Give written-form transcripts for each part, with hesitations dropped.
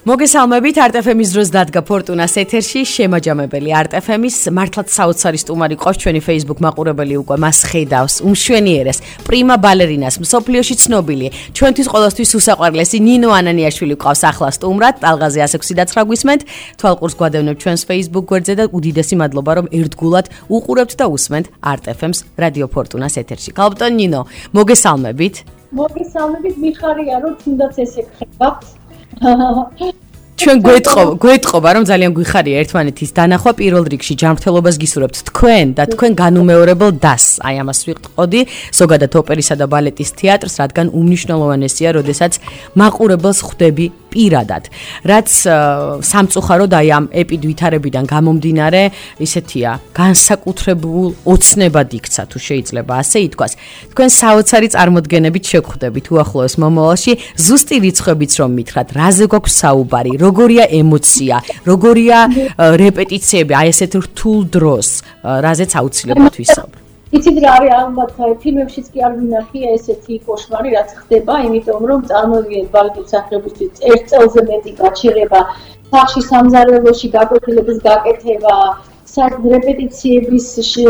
მოგესალმებით არტ-FM-ის დროს დადგა ფორტუნას ეთერში შემაჯამებელი არტ-FM-ის მართლაც საოცარი სტუმარი ყავს ჩვენი Facebook მაყურებელი უკვე მას ხედავს უმშვენიერეს პრიმა ბალერინას მსოფლიოში ცნობილი ჩვენთვის ყოველთვის უსაყვარლესი ნინო ანანიაშვილი ყავს ახლა სტუმრად ტალღაზე 169 გვისმენთ თვალყურს გვადევნებთ ჩვენს Facebook გვერდზე და უდიდესი მადლობა რომ ერთგულად უყურებთ და უსმენთ არტ-FM-ს რადიო ფორტუნას ეთერში. კალბტონ ნინო, მოგესალმებით. მოგესალმებით, მიხარია რომ თუნდაც ესე გხებავთ. ჩვენ გვეტყობა რომ ძალიან გვიხარია ერთმანეთის დანახვა პირველ რიგში ჯანმრთელობას გისურვებთ თქვენ და თქვენ განუმეორებელ დასს. აი ამას ვიყოდი ზოგადად ოპერისა და ბალეტის თეატრს, რადგან უმნიშვნელოვანესია, როდესაც მაყურებელს ხვდები პირადად. რაც სამწუხაროდ აი ამ ვითარებიდან გამომდინარე, ისეთია, განსაკუთრებულ ოცნებად იქცა თუ შეიძლება ასე ითქვას. თქვენ საოცარი წარმოდგენებით შეგხვდებით უახლოეს მომავალში, ზუსტი რიცხვებიც რომ მითხრათ, რაზე გვაქვს საუბარი, როგორია ემოცია, როგორია რეპეტიციები, აი ესეთ რთულ დროს, რაზეც აუცილებლად ვისაუბრებთ. იცით რა არის ალბათ ფილმებშიც კი არ ვინახია ესეთი კოშმარი რაც ხდება, იმიტომ რომ წარმოვიდგინეთ ბალეტის მსახიობისთვის ერთ წელზე მეტი გაჩერება, სახში სამზარეულოში გაკვეთილების გაკეთება, საერთოდ რეპეტიციების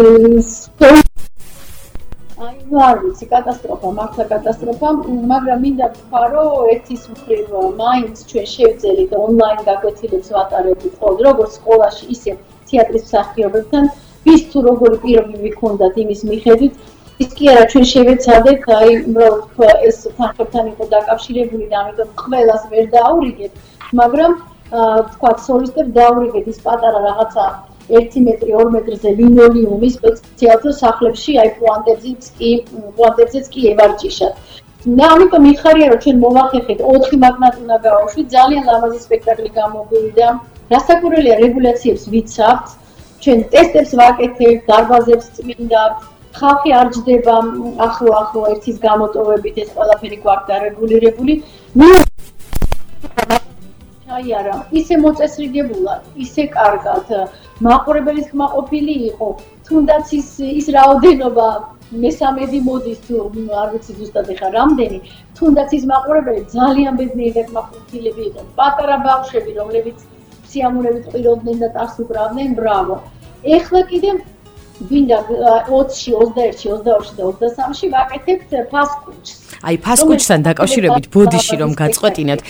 აი ნუ არ ვიცი, კატასტროფა, მართლა კატასტროფა, მაგრამ მინდა ვთქვა, რომ ერთის მხრივ მაინც ჩვენ შევძელით ონლაინ გაკვეთილებს ვატარებთ ხოლმე, როგორც სკოლაში, ისე თეატრის მსახიობებთან. ვის თუ როგორი პირობები გქონდათ იმის მიხედვით, ის კი არა ჩვენ შევეცადეთ, აი უბრალოდ ეს თანხებთან იყო დაკავშირებული და ამიტომ ყველას ვერ დააურიგეთ, მაგრამ თქვა სოლისტებს დააურიგეთ ის პატარა რაღაცა 1 მეტრი 2 მეტრზე ლინოლეუმი სპეციალურ სახლებში, აი პუანტებზეც კი ევარჯიშათ. და ამიტომ მიხარია რომ ჩვენ მოვახერხეთ 4 მაგნატ უნდა გავაუშვით, ძალიან ლამაზი სპექტაკლი გამოგვივიდა. რასაკვირველია რეგულაციებს ვიცავთ. ჩვენ ტესტებს ვაკეთებთ, დარბაზებს წმინდათ, ხალხი არ ჯდება ახლო ერთის გამოტოვებით ეს ყველაფერი გვაქვს დარეგულირებული. არა, ისე მოწესრიგებულად, ისე კარგად, მაყურებელის ხმაყოფილი იყო, თუნდაც ის რაოდენობა მესამედი მოდის თუ არ ვიცი ზუსტად ეხა რამდენი, თუნდაც ის მაყურებელი ძალიან ბედნიერი ხმაყოფილები იყო, პატარა ბავშვები, რომლებიც სიამოვნებით ყიროდნენ და ტარს უკრავდნენ, ბრავო. ეხლა კიდე გვინდა 20-ში, 21-ში, 22-ში და 23-ში ვაკეთებთ ფასკუჩს. აი ფასკუჩთან დაკავშირებით ბოდიში რომ გაწყვეტინოთ,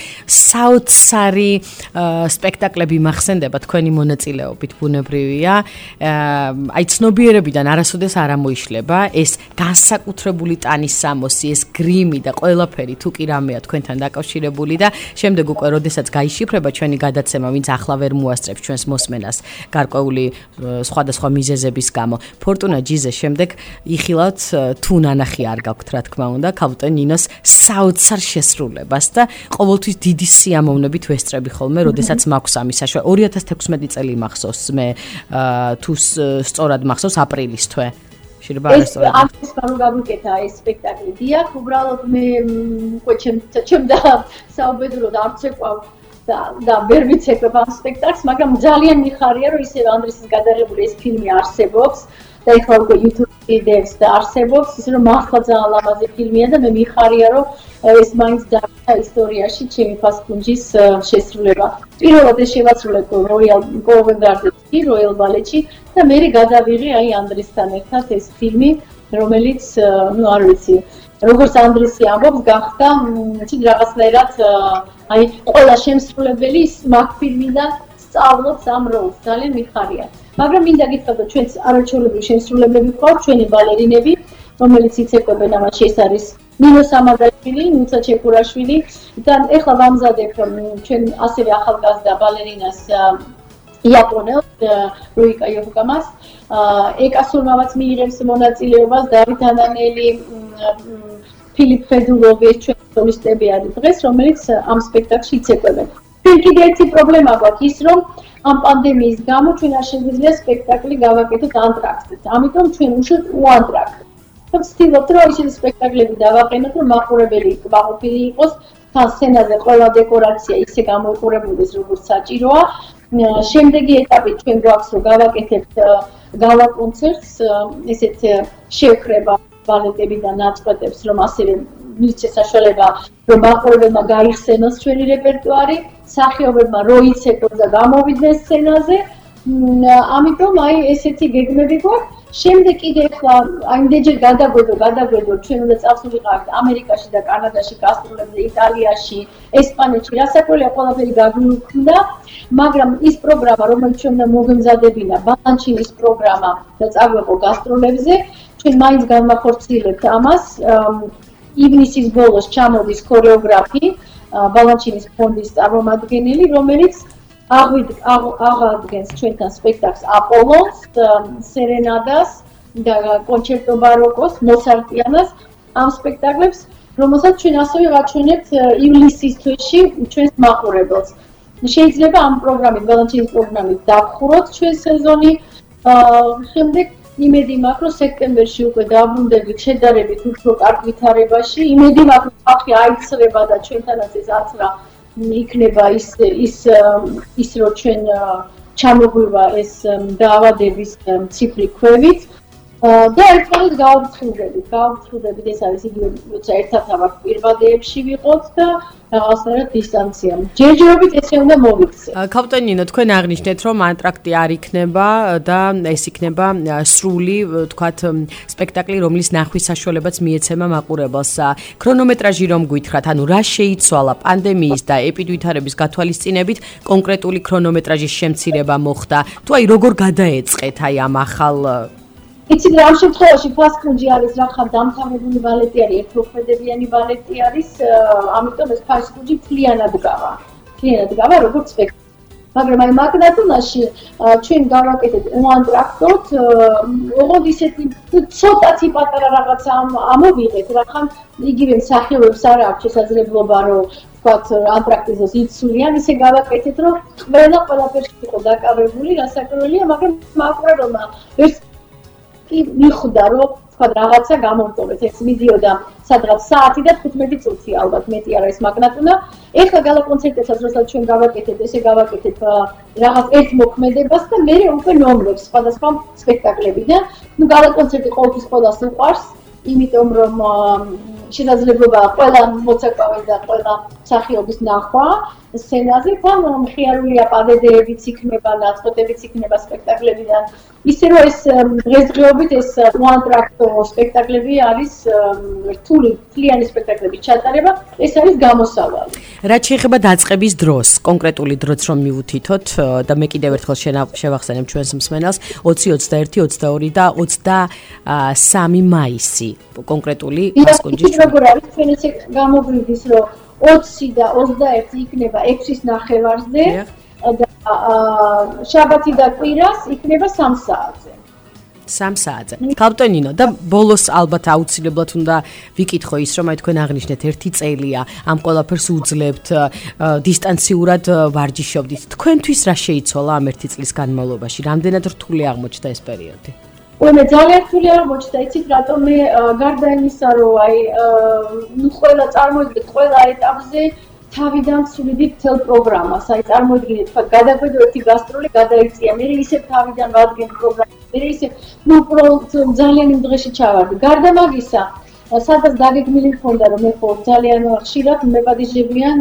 საოცარი სპექტაკლები მახსენდება თქვენი მონაწილეობით ბუნებრივია. აი ცნობიერებიდან არასოდეს არ ამოიშლება ეს განსაკუთრებული ტანის სამოსი, ეს გრიმი და ყველაფერი თუ კი რამეა თქვენთან დაკავშირებული და შემდეგ უკვე როდესაც გაიშიფრება ჩვენი გადაცემა, ვინც ახლა ვერ მოასწრებს ჩვენს მოსმენას გარკვეული სხვადასხვა მიზეზების გამო. ფორტუნა ჯიზე შემდეგ იხილავთ თუ ნანახი არ გაქვთ რა თქმა უნდა, კალბტონ ნინოს საოცარ შესრულებას და ყოველთვის დიდი სიამოვნებით ვესწრები ხოლმე, როდესაც მაქვს ამის საშუალება. 2016 წელი მახსოვს მე თუ სწორად მახსოვს აპრილის თვე. შეიძლება არ სწორად. ეს ამ გამიკეთა ეს სპექტაკლი. დიახ, უბრალოდ მე უკვე ჩემ და საუბედუროდ არც ეკვავ და ვერ ვიცეკვებ ამ სპექტაკლს, მაგრამ ძალიან მიხარია რომ ისე ანდრესის გადაღებული ეს ფილმი არსებობს და ეხლა უკვე YouTube-ს და არსებობს, ისე რომ მართლა ძალიან ლამაზი ფილმია და მე მიხარია რომ ეს მაინც დაიწყო ისტორიაში ჩემი ფასკუნჯის შესრულება. პირველად ეს შევასრულეთ როიალ კოვენგარდში, როიალ ბალეტში და მე გადავიღე აი ანდრესთან ერთად ეს ფილმი, რომელიც ნუ არ ვიცი როგორც ანდრესი ამბობს, გახდა რაღაცნაირად აი ყველა შემსრულებელი მაგ ფილმიდან სწავლობს ამ როლს, ძალიან მიხარია. მაგრამ მინდა გითხრათ, რომ ჩვენს არაჩვეულებრივი შემსრულებლები გვყავთ, ჩვენი ბალერინები, რომელიც იცეკვებენ ამაში, ეს არის ნინო სამადაშვილი, ნუცა ჩეკურაშვილი და ეხლა ვამზადებ ჩვენ ასევე ახალგაზრდა ბალერინას იაპონელს, რუიკა იოკამას, ეკასურმამაც მიიღებს მონაწილეობას, დავით ანანელი, ფილიპ ფედულოვი, ეს ჩვენი სოლისტები არის დღეს, რომელიც ამ სპექტაკლში იცეკვებენ. ჩვენ კიდე ერთი პრობლემა გვაქვს ის, რომ ამ პანდემიის გამო ჩვენ არ შეგვიძლია სპექტაკლი გავაკეთოთ ანტრაქტით. ამიტომ ჩვენ უშოთ უანტრაქტით. ვცდილობთ, რომ ისეთი სპექტაკლები დავაყენოთ, რომ მაყურებელი კმაყოფილი იყოს, თან სცენაზე ყველა დეკორაცია ისე გამოიყურებოდეს, როგორც საჭიროა. შემდეგი ეტაპი ჩვენ გვაქვს, რომ გავაკეთებთ გალა კონცერტს, ესეთ შევხრება ბალეტები და ნაწყვეტებს, რომ ასევე მიცეს საშუალება რომ მაყურებელმა გაიხსენოს ჩვენი რეპერტუარი, მსახიობებმა რო იცეკოს და გამოვიდნენ სცენაზე. ამიტომ აი ესეთი გეგმები გვაქვს. შემდეგ კიდე ახლა იმდენჯერ გადაგვედო ჩვენ უნდა წავსულიყავით ამერიკაში და კანადაში გასტროლებზე, იტალიაში, ესპანეთში, რასაკვირველია ყველაფერი გაგვიუქმდა, მაგრამ ის პროგრამა, რომელიც ჩვენ უნდა მოგემზადებინა, ბალანჩინის პროგრამა და წაგვეყო გასტროლებზე, ჩვენ მაინც განვახორციელებთ ამას. ივნისის ბოლოს ჩამოდის ქორეოგრაფი, ბალანჩინის ფონდის წარმომადგენელი, რომელიც აღადგენს ჩვენთან სპექტაკლს აპოლონს, სერენადას და კონჩერტო ბაროკოს, მოცარტიანას ამ სპექტაკლებს, რომელსაც ჩვენ ასევე ვაჩვენებთ ივლისის თვეში ჩვენს მაყურებელს. შეიძლება ამ პროგრამით, ბალანჩინის პროგრამით დავხუროთ ჩვენ სეზონი. შემდეგ იმედი მაქვს, რომ სექტემბერში უკვე დაბრუნდებით შედარებით უფრო კარგ ვითარებაში. იმედი მაქვს, რომ ხალხი აიცრება და ჩვენთანაც ეს აცრა იქნება ის რომ ჩვენ ჩამოგვივა ეს დაავადების ციფრი ქვევით და ერთმანეთს გავუფრთხილდებით, ეს არის იგივე, როცა ერთად ავართ პირვადეებში ვიყოთ და რაღაცნაირად დისტანცია. ჯერჯერობით ესე უნდა მოვიქცეთ. კაპიტან ნინო, თქვენ აღნიშნეთ, რომ ანტრაქტი არ იქნება და ეს იქნება სრული, თქვათ, სპექტაკლი, რომლის ნახვის საშუალებაც მიეცემა მაყურებელს. ქრონომეტრაჟი რომ გვითხრათ, ანუ რა შეიცვალა პანდემიის და ეპიდვითარების გათვალისწინებით, კონკრეტული ქრონომეტრაჟის შემცირება მოხდა. თუ აი როგორ გადაეწყეთ აი ამ ახალ იცით რა ამ შემთხვევაში ფასკუნჯი არის რახან დამთავრებული ბალეტი არის, ერთმოქმედებიანი ბალეტი არის, ამიტომ ეს ფასკუნჯი მთლიანად გავა, როგორც სპექტაკლი. მაგრამ აი მაგნატონაში ჩვენ გავაკეთეთ უანტრაქტოდ, ოღონდ ისეთი ცოტათი პატარა რაღაცა ამოვიღეთ, რახან იგივე მსახიობებს არ აქვს შესაძლებლობა რომ ვთქვათ ანტრაქტიზოს იცვლიან, ისე გავაკეთეთ, რომ ყველაფერში იყო დაკავებული, რასაკვირველია, მაგრამ მაყურებელმა ვერც კი მიხვდა რომ თქვა რაღაცა გამომწოვეთ, ეს მიდიოდა სადღაც საათი და 15 წუთი ალბათ მეტი არა ეს მაგნატონა. ეხლა გალა კონცერტებსაც როცა ჩვენ გავაკეთეთ, ესე გავაკეთეთ რაღაც ერთ მოქმედებას და მე უკვე ნომრებს სხვადასხვა სპექტაკლებიდან. ნუ გალა კონცერტი ყოველთვის ყველას უყვარს, იმიტომ რომ შესაძლებლობა ყველა მოცეკვავე და ყველა მსახიობის ნახვა სცენაზე, თან მხიარულია პადედეებიც იქნება, ნაწყვეტებიც იქნება სპექტაკლებიდან. ისე რომ ეს დღესდღეობით ეს უანტრაქტო სპექტაკლები არის რთული, მთლიანი სპექტაკლების ჩატარება, ეს არის გამოსავალი. რაც შეეხება დაწყების დროს, კონკრეტული დროც რომ მივუთითოთ და მე კიდევ ერთხელ შევახსენებ ჩვენს მსმენელს, 20, 21, 22 და 23 მაისი კონკრეტული ფასკუნჯის ჩვენ როგორ არის ჩვენ ესე გამოგვიდის რომ 20 და 21 იქნება 6-ის ნახევარზე და შაბათი და კვირას იქნება 3 საათზე. 3 საათზე. კაპიტან ნინო და ბოლოს ალბათ აუცილებლად უნდა ვიკითხო ის, რომ აი თქვენ აღნიშნეთ 1 წელია, ამ ყველაფერს უძლებთ, დისტანციურად ვარჯიშობდით. თქვენთვის რა შეიცვალა ამ 1 წლის განმავლობაში? რამდენად რთული აღმოჩნდა ეს პერიოდი? მე ძალიან რთული აღმოჩნდა, იცით რატომ მე გარდა იმისა, რომ აი ყველა წარმოიდგინეთ ყველა ეტაპზე თავიდან ვსვიდით მთელ პროგრამას. აი წარმოიდგინეთ, თქვა გადაგვედო ერთი გასტროლი, გადაიწია, მე ისე თავიდან ვადგენ პროგრამას, მე ისე ძალიან იმ დღეში ჩავარდი. გარდა მაგისა, სადაც დაგეგმილი მქონდა, რომ მე ხო ძალიან ხშირად მებადიჟებიან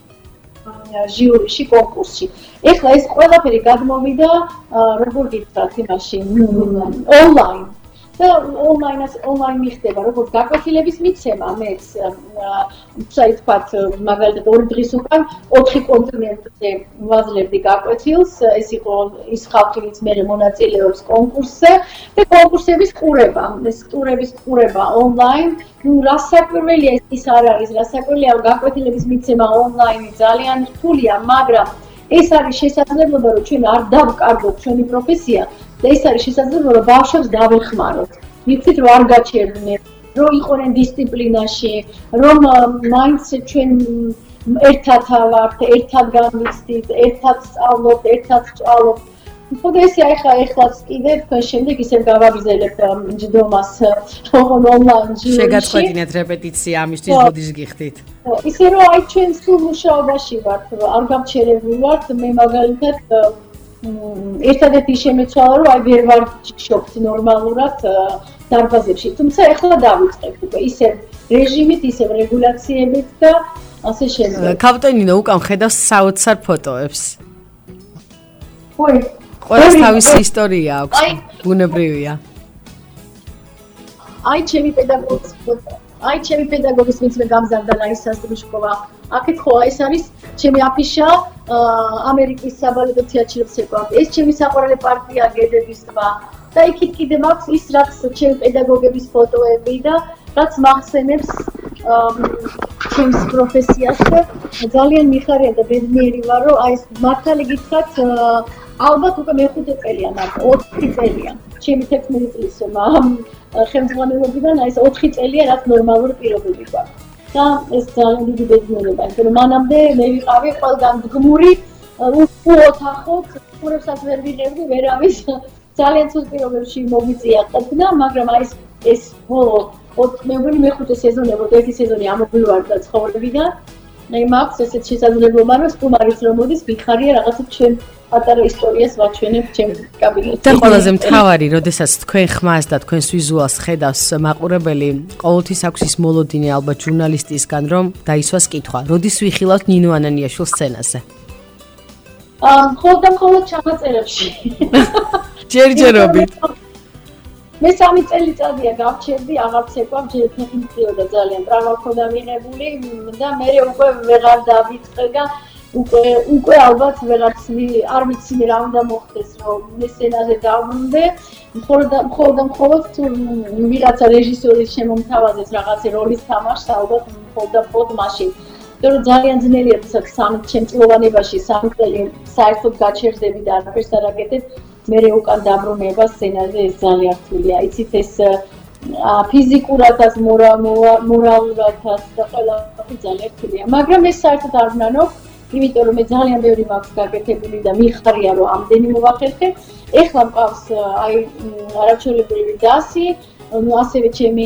ჟიურიში, კონკურსში. ეხლა ეს ყველაფერი გადმოვიდა, როგორ გითხრათ იმაში, ონლაინ. და ონლაინ მიხდება, როგორც გაკვეთილების მიცემა, მეც ვთქვათ, მაგალითად 2 დღის უკან 4 კონტინენტზე ვაძლევდი გაკვეთილს, ეს იყო ის ხალხი, ვინც მე მონაწილეობს კონკურსზე და კონკურსების ყურება, ეს ტურების ყურება ონლაინ, ნუ რასაკვირველია ის არ არის, რასაკვირველია გაკვეთილების მიცემა ონლაინი ძალიან რთულია, მაგრამ ეს არის შესაძლებლობა, რომ ჩვენ არ დავკარგოთ ჩვენი პროფესია. და ეს არის შესაძლებლობა, რომ ბავშვებს დავეხმაროთ. მივხვდით, რომ არ გაჩერდნენ, რომ იყვნენ დისციპლინაში, რომ მაინც ჩვენ ერთად ვართ, ერთად განვიცდით, ერთად სწავლობთ, ერთად სწავლობთ. ხო და ესე ეხლაც კიდე თქვენ შემდეგ ისევ გავაგრძელებთ ჯდომას ონლაინ ჟიურიში. შეგაწყვეტინეთ რეპეტიცია ამისთვის ბოდიშ გიხდით. ისე რომ აი ჩვენ სულ მუშაობაში ვართ, არ გავჩერებული ვართ, მე მაგალითად ერთადერთი შემეცვალა, რომ აი ვერ ვარჯიშობთ ნორმალურად დარბაზებში. თუმცა ეხლა დავიწყებთ უკვე ისე რეჟიმით, ისე რეგულაციებით და ასე შემდეგ. კაპიტანინო უკან ხედავს საოცარ ფოტოებს. ой, ყველას თავისი ისტორია აქვს, ბუნებრივია. აი ჩემი პედაგოგის ვინც მე გამზარდა ლაისასტრის სკოლა. აქეთ ხო ეს არის ჩემი აფიშა ამერიკის საბალეტო თეატრში ეკვარ. ეს ჩემი საყვარელი პარტია გედების ტბა. და იქით კიდე მაქვს ის რაც ჩემი პედაგოგების ფოტოები და რაც მახსენებს ჩემს პროფესიას და ძალიან მიხარია და ბედნიერი ვარ რომ აი ეს მართალი გითხრათ ალბათ უკვე მე-5 წელია მარტო 4 წელია ჩემი 16 წლის ხელმძღვანელობიდან აი ეს 4 წელია რაც ნორმალური პირობები გვაქვს და ეს ძალიან დიდი ბედნიერება იმიტომ რომ მანამდე მე ვიყავი ყველგან გმური უოთახოთ ყურებსაც ვერ ვიღებდი ვერავის ძალიან ცუდ პირობებში მოგვიწია ყოფნა მაგრამ აი ეს ბოლო მე მგონი მე-5 სეზონია ერთი სეზონი ამოგვივარდა ცხოვრებიდან მე მაქვს ესეთ შესაძლებლობა რომ სტუმარიც რომ მოდის ვიხარია რაღაცა ჩვენ პატარა ისტორიას ვაჩვენებ ჩემ კაბინეტში. და ყველაზე მთავარი, როდესაც თქვენ ხმას და თქვენს ვიზუალს ხედავს მაყურებელი, ყოველთვის აქვს ის მოლოდინი ალბათ ჟურნალისტისგან, რომ დაისვას კითხვა. როდის ვიხილავთ ნინო ანანიაშვილ სცენაზე? მხოლოდ ჩანაწერებში. ჯერჯერობით. მე 3 წელიწადია გავჩერდი, აღარც ეკვა, ჯერჯერობით ძალიან ტრავმა მქონდა მიღებული და მე უკვე ვეღარ დავიწყე და უკვე ალბათ ვეღარც არ ვიცი რა უნდა მოხდეს რომ მე სცენაზე დავბრუნდე მხოლოდ თუ ვიღაცა რეჟისორის შემომთავაზეს რაღაცა როლის თამაშს ალბათ მხოლოდ მაშინ იმიტომ რომ ძალიან ძნელია თქო 3 ჩემწლოვანებაში 3 წელი საერთოდ გაჩერდები და არაფერს არ აკეთებ მე უკან დაბრუნება სცენაზე ეს ძალიან რთულია იცით ეს ფიზიკურადაც მორალურადაც და ყველაფერი ძალიან რთულია მაგრამ ეს საერთოდ არ ვნანობ იმიტომ რომ მე ძალიან ბევრი მაქვს გაკეთებული და მიხარია რომ ამდენი მოვახერხე. ეხლა მყავს აი არაჩვეულებრივი დასი, ასევე ჩემი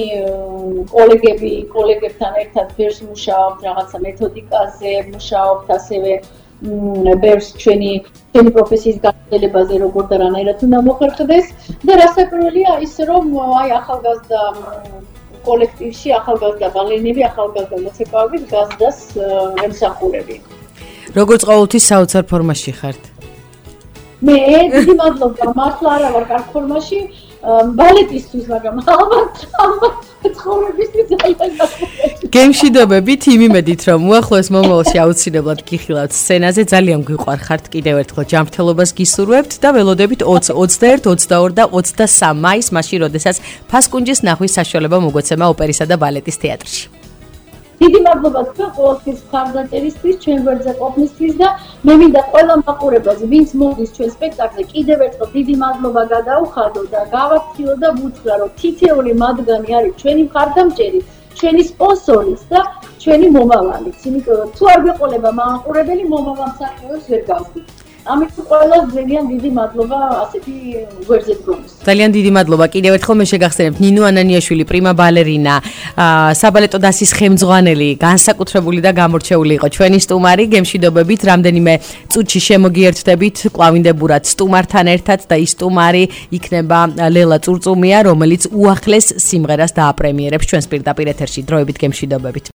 კოლეგებთან ერთად ბევრს მუშაობთ რაღაცა მეთოდიკაზე, მუშაობთ ასევე ბევრს ჩვენი პროფესიის გაგრძელებაზე როგორ და რანაირად უნდა მოხერხდეს და რასაკვირველია ის რომ აი ახალგაზრდა კოლექტივში ახალგაზრდა ბალერინები, ახალგაზრდა მოცეკვავები გაზდას ემსახურები. როგორც ყოველთვის საოცარ ფორმაში ხართ. მე დიდი მადლობა, მართლა არა ვარ კარგ ფორმაში, ბალეტისთვის, მაგრამ ალბათ ცხოვრებისთვის ძალიან გასაგებია. გემშვიდობებით, იმედით რომ უახლოეს მომავალში აუცილებლად გიხილავთ სცენაზე, ძალიან გვიყვარხართ კიდევ ერთხელ ჯანმრთელობას გისურვებთ და ველოდებით 20, 21, 22 და 23 მაისს, მაშინ როდესაც ფასკუნჯის ნახვის საშუალება მოგვეცემა ოპერისა და ბალეტის თეატრში. დიდი მადლობა თქვენ ყოველთვის მხარდაჭერისთვის, ჩვენ გვერდზე ყოფნისთვის და მე მინდა ყველა მაყურებელს, ვინც მოდის ჩვენ სპექტაკლზე, კიდევ ერთხელ დიდი მადლობა გადაუხადო და გავაფრთხილო და ვუთხრა, რომ თითეული მათგანი არის ჩვენი მხარდამჭერი, ჩვენი სპონსორიც და ჩვენი მომავალიც. იმიტომ რომ თუ არ გვეყოლება მაყურებელი, მომავალ მსახიობს ვერ გავხდით. ამიტომ ყველას ძალიან დიდი მადლობა ასეთი გვერდზე დგომის. ძალიან დიდი მადლობა. კიდევ ერთხელ მე შეგახსენებთ ნინო ანანიაშვილი, პრიმა ბალერინა, საბალეტო დასის ხელმძღვანელი, განსაკუთრებული და გამორჩეული იყო ჩვენი სტუმარი. გემშვიდობებით, რამდენიმე წუთში შემოგიერთდებით კლავინდებურად სტუმართან ერთად და ის სტუმარი იქნება ლელა წურწუმია, რომელიც უახლეს სიმღერას დააპრემიერებს ჩვენს პირდაპირ ეთერში. დროებით გემშვიდობებით.